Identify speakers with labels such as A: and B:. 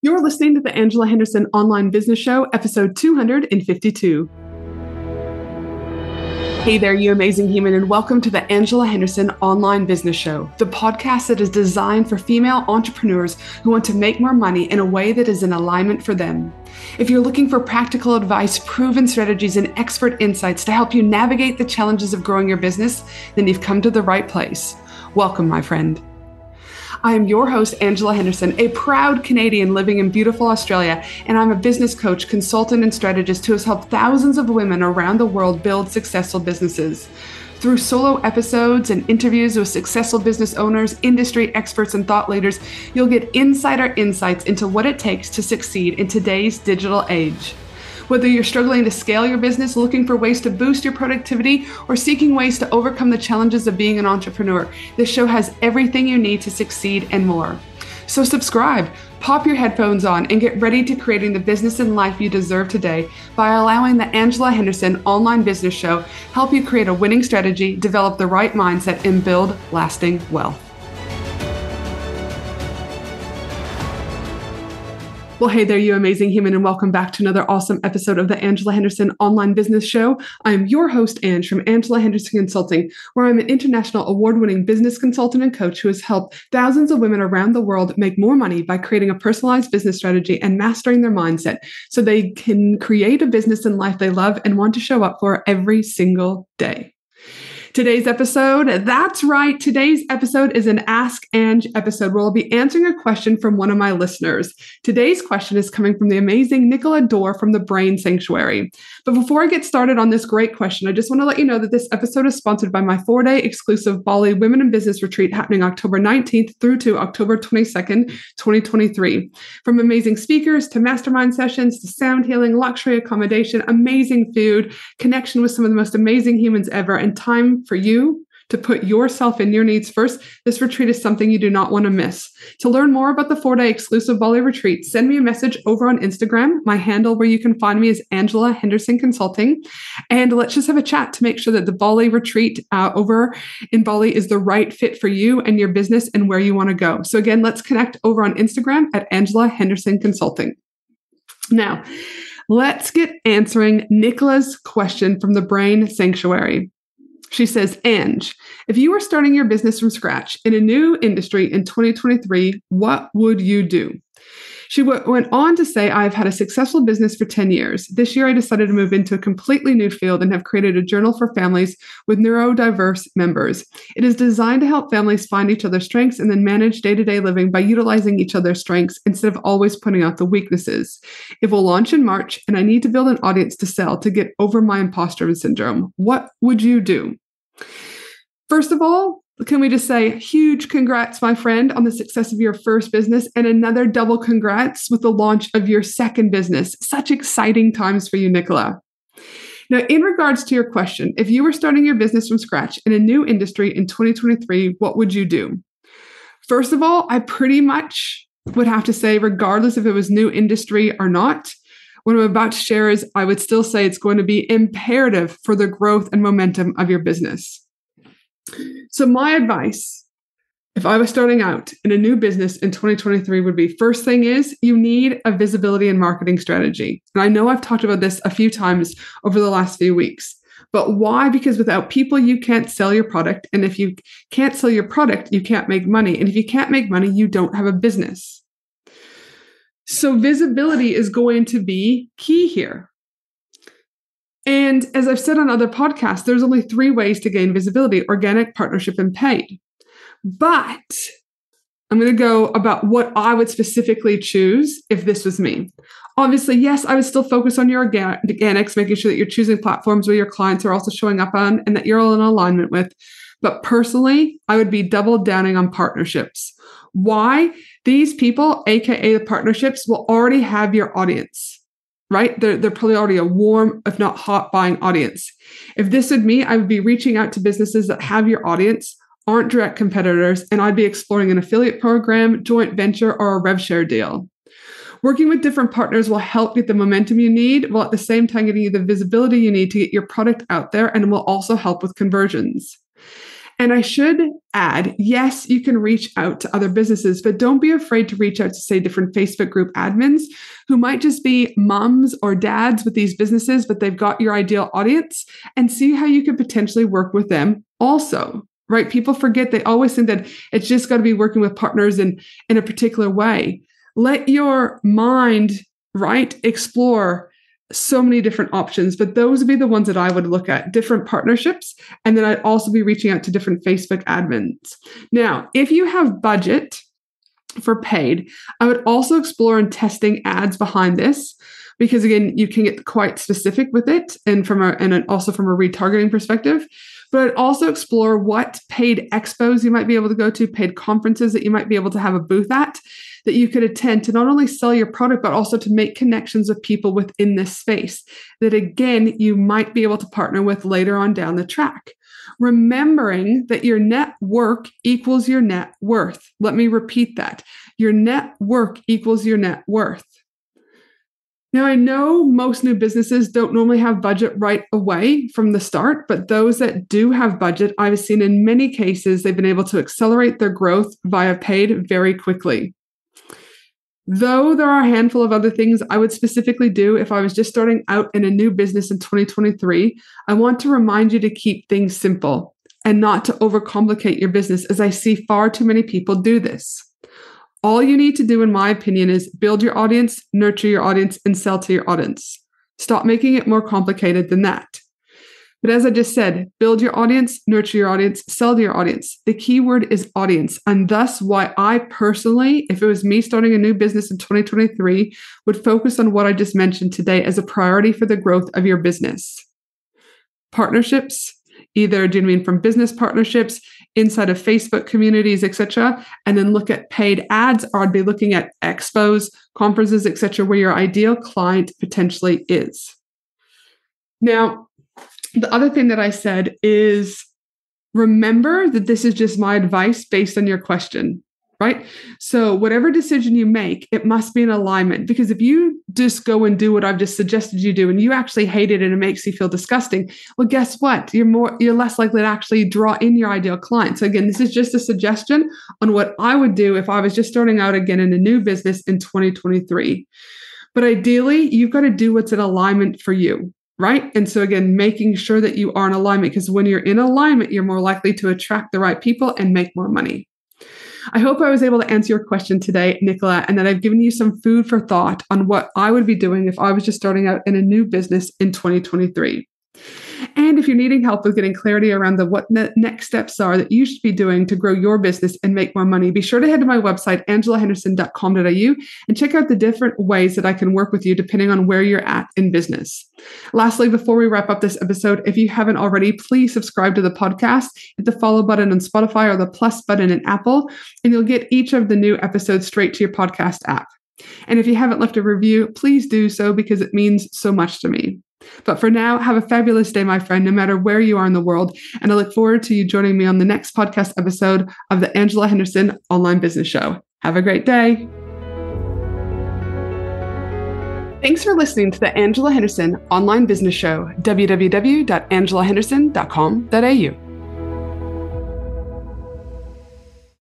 A: You're listening to the Angela Henderson Online Business Show, episode 252. Hey there, you amazing human, and welcome to the Angela Henderson Online Business Show, the podcast that is designed for female entrepreneurs who want to make more money in a way that is in alignment for them. If you're looking for practical advice, proven strategies, and expert insights to help you navigate the challenges of growing your business, then you've come to the right place. Welcome, my friend. I am your host, Angela Henderson, a proud Canadian living in beautiful Australia, and I'm a business coach, consultant, and strategist who has helped thousands of women around the world build successful businesses. Through solo episodes and interviews with successful business owners, industry experts, and thought leaders, you'll get insider insights into what it takes to succeed in today's digital age. Whether you're struggling to scale your business, looking for ways to boost your productivity, or seeking ways to overcome the challenges of being an entrepreneur, this show has everything you need to succeed and more. So subscribe, pop your headphones on, and get ready to creating the business and life you deserve today by allowing the Angela Henderson Online Business Show help you create a winning strategy, develop the right mindset, and build lasting wealth. Well, hey there, you amazing human, and welcome back to another awesome episode of the Angela Henderson Online Business Show. I'm your host, Ange, from Angela Henderson Consulting, where I'm an international award-winning business consultant and coach who has helped thousands of women around the world make more money by creating a personalized business strategy and mastering their mindset so they can create a business and life they love and want to show up for every single day. Today's episode, that's right, today's episode is an Ask Ange episode where I'll be answering a question from one of my listeners. Today's question is coming from the amazing Nicola Dorr from the Brain Sanctuary. But before I get started on this great question, I just want to let you know that this episode is sponsored by my 4-day exclusive Bali Women in Business Retreat happening October 19th through to October 22nd, 2023. From amazing speakers to mastermind sessions to sound healing, luxury accommodation, amazing food, connection with some of the most amazing humans ever, and time for you to put yourself and your needs first, this retreat is something you do not want to miss. To learn more about the 4-day exclusive Bali retreat, send me a message over on Instagram. My handle where you can find me is Angela Henderson Consulting. And let's just have a chat to make sure that the Bali retreat over in Bali is the right fit for you and your business and where you want to go. So again, let's connect over on Instagram at Angela Henderson Consulting. Now, let's get answering Nicola's question from the Brain Sanctuary. She says, Ange, if you were starting your business from scratch in a new industry in 2023, what would you do? She went on to say, I've had a successful business for 10 years. This year, I decided to move into a completely new field and have created a journal for families with neurodiverse members. It is designed to help families find each other's strengths and then manage day-to-day living by utilizing each other's strengths instead of always pointing out the weaknesses. It will launch in March, and I need to build an audience to sell to get over my imposter syndrome. What would you do? First of all, can we just say huge congrats, my friend, on the success of your first business and another double congrats with the launch of your second business. Such exciting times for you, Nicola. Now, in regards to your question, if you were starting your business from scratch in a new industry in 2023, what would you do? First of all, I pretty much would have to say, regardless if it was new industry or not, what I'm about to share is I would still say it's going to be imperative for the growth and momentum of your business. So my advice, if I was starting out in a new business in 2023 would be, first thing is you need a visibility and marketing strategy. And I know I've talked about this a few times over the last few weeks, but why? Because without people, you can't sell your product. And if you can't sell your product, you can't make money. And if you can't make money, you don't have a business. So visibility is going to be key here. And as I've said on other podcasts, there's only 3 ways to gain visibility: organic, partnership, and paid. But I'm going to go about what I would specifically choose if this was me. Obviously, yes, I would still focus on your organics, making sure that you're choosing platforms where your clients are also showing up on and that you're all in alignment with. But personally, I would be double downing on partnerships. Why? These people, aka the partnerships, will already have your audience, right? They're probably already a warm, if not hot buying audience. If this would me, I would be reaching out to businesses that have your audience, aren't direct competitors, and I'd be exploring an affiliate program, joint venture, or a rev share deal. Working with different partners will help get the momentum you need, while at the same time getting you the visibility you need to get your product out there, and will also help with conversions. And I should add, yes, you can reach out to other businesses, but don't be afraid to reach out to, say, different Facebook group admins who might just be moms or dads with these businesses, but they've got your ideal audience, and see how you could potentially work with them also. Right? People forget, they always think that it's just got to be working with partners in a particular way. Let your mind, right, explore so many different options, but those would be the ones that I would look at, different partnerships. And then I'd also be reaching out to different Facebook admins. Now, if you have budget for paid, I would also explore and testing ads behind this, because again, you can get quite specific with it, and also from a retargeting perspective. But I'd also explore what paid expos you might be able to go to, paid conferences that you might be able to have a booth at, that you could attend to not only sell your product, but also to make connections with people within this space that, again, you might be able to partner with later on down the track. Remembering that your network equals your net worth. Let me repeat that. Your network equals your net worth. Now, I know most new businesses don't normally have budget right away from the start, but those that do have budget, I've seen in many cases, they've been able to accelerate their growth via paid very quickly. Though there are a handful of other things I would specifically do if I was just starting out in a new business in 2023, I want to remind you to keep things simple and not to overcomplicate your business, as I see far too many people do this. All you need to do, in my opinion, is build your audience, nurture your audience, and sell to your audience. Stop making it more complicated than that. But as I just said, build your audience, nurture your audience, sell to your audience. The key word is audience. And thus why I personally, if it was me starting a new business in 2023, would focus on what I just mentioned today as a priority for the growth of your business. Partnerships, either, do you know what I mean, from business partnerships, inside of Facebook communities, etc., and then look at paid ads, or I'd be looking at expos, conferences, etc., where your ideal client potentially is. Now, the other thing that I said is, remember that this is just my advice based on your question, right? So whatever decision you make, it must be in alignment, because if you just go and do what I've just suggested you do and you actually hate it and it makes you feel disgusting, well, guess what? You're less likely to actually draw in your ideal client. So again, this is just a suggestion on what I would do if I was just starting out again in a new business in 2023. But ideally, you've got to do what's in alignment for you. Right? And so again, making sure that you are in alignment, because when you're in alignment, you're more likely to attract the right people and make more money. I hope I was able to answer your question today, Nicola, and that I've given you some food for thought on what I would be doing if I was just starting out in a new business in 2023. And if you're needing help with getting clarity around what the next steps are that you should be doing to grow your business and make more money, be sure to head to my website, angelahenderson.com.au, and check out the different ways that I can work with you depending on where you're at in business. Lastly, before we wrap up this episode, if you haven't already, please subscribe to the podcast, hit the follow button on Spotify or the plus button in Apple, and you'll get each of the new episodes straight to your podcast app. And if you haven't left a review, please do so, because it means so much to me. But for now, have a fabulous day, my friend, no matter where you are in the world. And I look forward to you joining me on the next podcast episode of the Angela Henderson Online Business Show. Have a great day. Thanks for listening to the Angela Henderson Online Business Show, www.angelahenderson.com.au.